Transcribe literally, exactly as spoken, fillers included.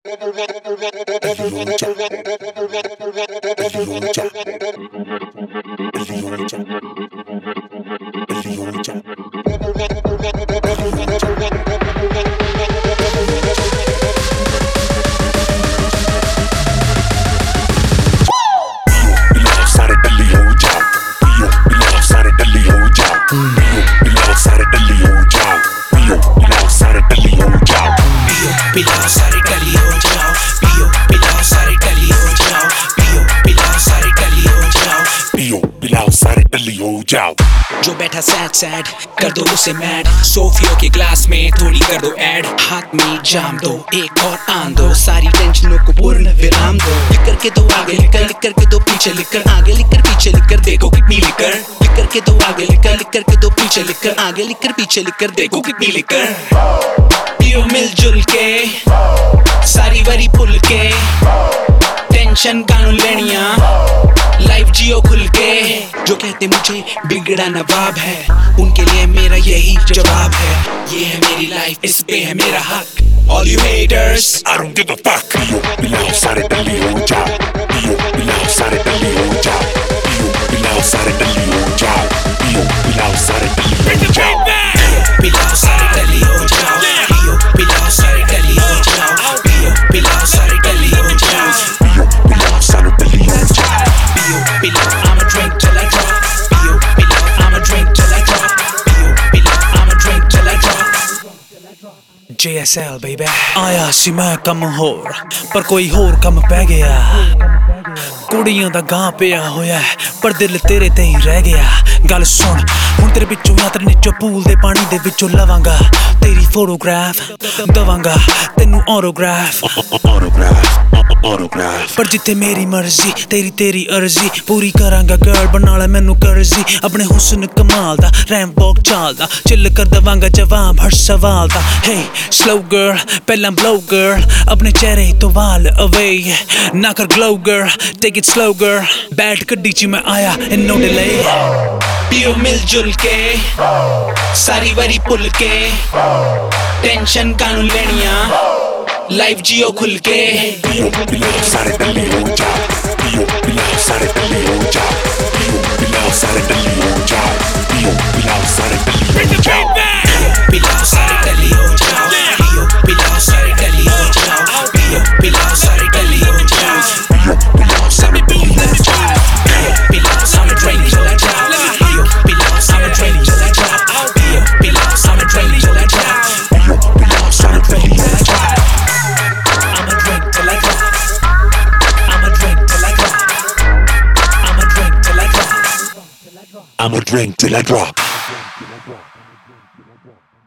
पिलाओ सारे टली हो जाओ, पियो पिलाओ सारे टली हो जाओ, पियो पिलाओ सारे टली हो जाओ, पियो पिलाओ सारे टली हो जाओ। जो बैठा सैड सैड कर दो उसे मैड, सोफियों के ग्लास में थोड़ी कर दो ऐड, हाथ में जाम दो एक और आन दो, सारी टेंशनों को पूर्ण विराम दो। लिख करके दो आगे लिखकर, लिख करके दो पीछे लिखकर, आगे लिखकर पीछे लिखकर, देखो कितनी लिखकर, लिख करके दो आगे लिखकर, लिख करके दो पीछे लिखकर, आगे लिखकर पीछे लिखकर, देखो कितनी लिखकर। पियो मिलजुल के सारी वरी पुल के, टेंशन कानून लेनिया लाइफ जियो खुल के। जो कहते मुझे बिगड़ा नवाब है, उनके लिए मेरा यही जवाब है, ये है मेरी लाइफ, इस पे है मेरा हक। All you haters, I don't give a fuck। पियो पिलाओ सारे टल्ली हो जाओ, पियो पिलाओ सारे टल्ली हो जाओ, पियो पिलाओ सारे टल्ली हो जाओ, पियो पिलाओ सारे टल्ली हो जाओ, पिलाओ सारे टल्ली हो जाओ, पियो पिलाओ सारे टल्ली हो जाओ, पियो पिलाओ सारे टल्ली हो जाओ, पियो पिलाओ सारे टल्ली हो जाओ, पियो पिलाओ I'ma drink till I drop, पियो पिलाओ I'ma drink till I drop, पियो पिलाओ I'ma drink till I drop। J S L baby। आया सी मैं कम होर पर कोई होर कम पै गया, कुड़ियां दा गां पिया होया पर दिल तेरे ते ही रह गया। गल सुन हुण तेरे विचों यात्रा निचों पूल दे पानी दे विचों लवांगा, तेरी फोटोग्राफ दवांगा तेनू ऑटोग्राफ ऑटोग्राफ। पर जिथे मेरी मर्जी तेरी तेरी अर्जी पूरी करांगा, गर्ल बना ले मैनू कर्जी, अपने हुस्न कमाल दा रैंप वॉक चाल दा, चिल कर दवांगा जवाब हर सवाल दा। हे स्लो गर्ल पहला ब्लो गर्ल, अपने चेहरे तो वाल अवे ना कर glow girl, take it slow girl, बैठ गड्डी च मैं आया इन नो डिले। पियो मिलजुल के सारी वरी पुल के, टेंशन कानून लेनिया लाइफ जियो खुल के। पियो पिलाओ सारे टल्ली हो जाओ, पियो पिलाओ सारे टल्ली हो जाओ, पियो पिलाओ सारे टल्ली हो जाओ, पियो पिलाओ सारे टल्ली हो जाओ, पिलाओ सारे टल्ली हो जाओ, पियो पिलाओ सारे टल्ली हो जाओ, पियो पिलाओ सारे टल्ली हो जाओ, पियो पिलाओ सारे टल्ली हो जाओ, पिलाओ I'ma drink till I drop, पियो पिलाओ I'ma drink till I drop, पियो पिलाओ I'ma drink till I drop, पियो पिलाओ सारे टल्ली हो जाओ। I'ma drink till I drop, I'ma drink till I drop, I'ma drink till I drop, I'ma drink till I drop।